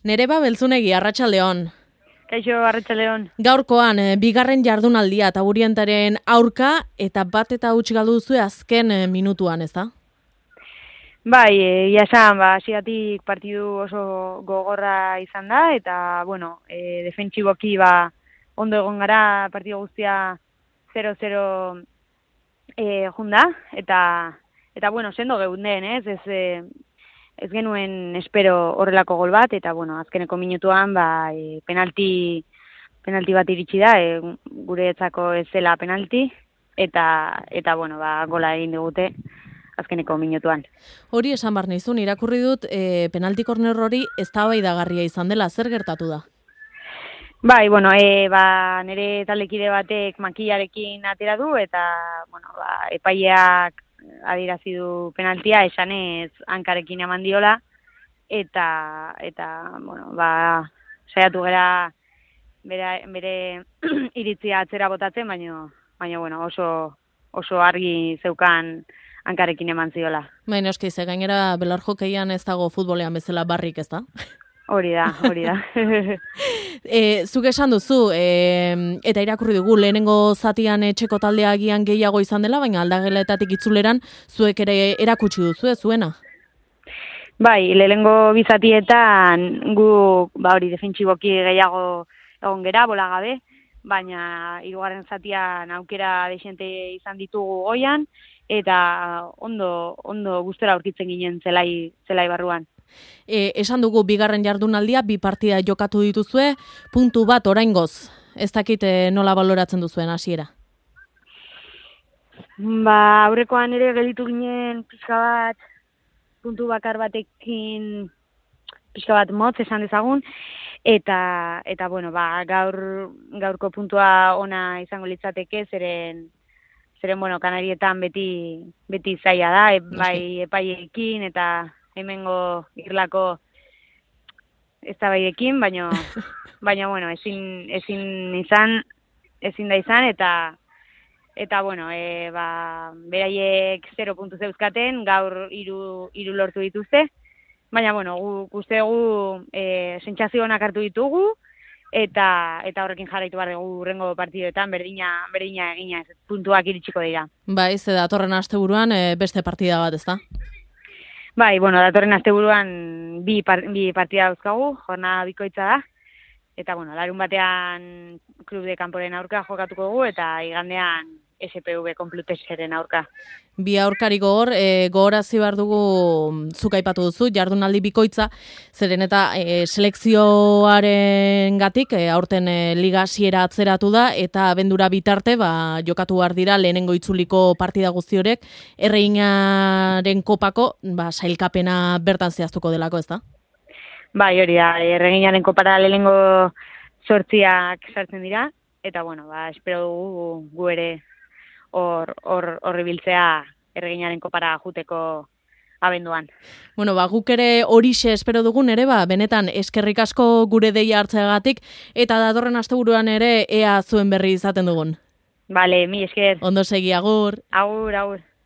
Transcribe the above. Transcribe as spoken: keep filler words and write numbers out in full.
Nereba Beltzunegi, Arratsaldeon. Kaixo, Arratsaldeon. Gaurkoan, eh, bigarren jardunaldia Taburientaren aurka eta bat eta huts galdu duzue azken eh, minutuan, ez da? Bai, ia esan, ba, hasieratik partidu oso gogorra izan da, eta, bueno, e, defentsiboki, ba, ondo egon gara partidu guztia zero zero e, junda, eta, eta, bueno, sendo geunden, ez, ez, e, ez genuen espero horrelako gol bat, eta, bueno, azkeneko minutuan, ba, e, penalti, penalti bat iritsi da, e, guretzako ez zela penalti, eta, eta, bueno, ba, gola egin digute azkeneko minutuan. Hori esan bar nizun, irakurri dut e, penalti korner hori eztabaidagarria izan dela, zer gertatu da? Bai, bueno, e, ba, nire taldekide batek makilarekin atera du, eta, bueno, ba, epaileak adierazi du penaltia, esanez hankarekin eman diola, eta, eta, bueno, ba, saiatu gera bere, bere iritzia atzera botatzen, baina, baina, bueno, oso, oso argi zeukan hankarekin eman ziola. Baina eski, ze gainera belar jokeian ez dago futbolean bezala barrik, ez da? Hori da, hori da. e, zuk esan duzu, e, eta irakurri dugu, lehenengo zatian etxeko taldea agian gehiago izan dela, baina aldageletatik itzuleran zuek ere erakutsi duzu, ez zuena? Bai, lehenengo bizatietan gu, ba hori, defentsiboki gehiago egon gera, bola gabe, baina hirugarren zatian aukera desente izan ditugu goian, eta ondo ondo gustora aurkitzen ginen zelai zelai barruan. E, esan dugu bigarren jardunaldia bi partida jokatu dituzue, puntu bat oraingoz. Ez dakit e, nola baloratzen duzuen hasiera. Ba, aurrekoan ere gelditu ginen pixka bat puntu bakar batekin pixka bat motz esan dezagun, eta eta bueno, ba, gaur gaurko puntua ona izango litzateke, zeren Zeren, bueno, Kanarietan beti beti zaila da, e, bai epaiekin eta hemengo irlako eztabaidekin, baina baina bueno, ezin ezin izan, ezin da izan eta eta bueno, e, ba, beraiek zero puntu zeuzkaten, gaur hiru hiru lortu dituzte. Baina bueno, gu uste gu eh sentsazio onak hartu ditugu. Eta eta horrekin jarraitu behar dugu hurrengo partidoetan berdina berdina egina, ez puntuak iritsiko dira. Bai, ze datorren asteburuan e, beste partida bat, ezta? Bai, bueno, datorren asteburuan bi par, bi partida dauzkagu, jornada bikoitza da. Eta bueno, larun batean Club de Camporen aurka jokatuko dugu eta igandean S P V Compluteseren aurka. Bi aurkari gogor, e, gogorazi behar dugu zuk aipatu duzu, jardunaldi bikoitza, zeren eta e, selekzioaren gatik, e, aurten e, liga hasiera atzeratu da, eta abendura bitarte, ba, jokatu behar dira lehenengo itzuliko partida guzti horrek, Erreginaren kopako, ba, sailkapena bertan zehaztuko delako, ez da? Bai, hori da, Erreginaren kopara lehenengo sortziak sartzen dira, eta bueno, ba, espero dugu gu ere hor hor horri biltzea Erreginaren kopara juteko abenduan. Bueno, ba, guk ere horixe espero dugun ere, ba, benetan eskerrik asko gure deia hartzeagatik, eta datorren asteburuan ere ea zuen berri izaten dugun. Bale, mi esker. Ondo segi, agur. Agur, agur.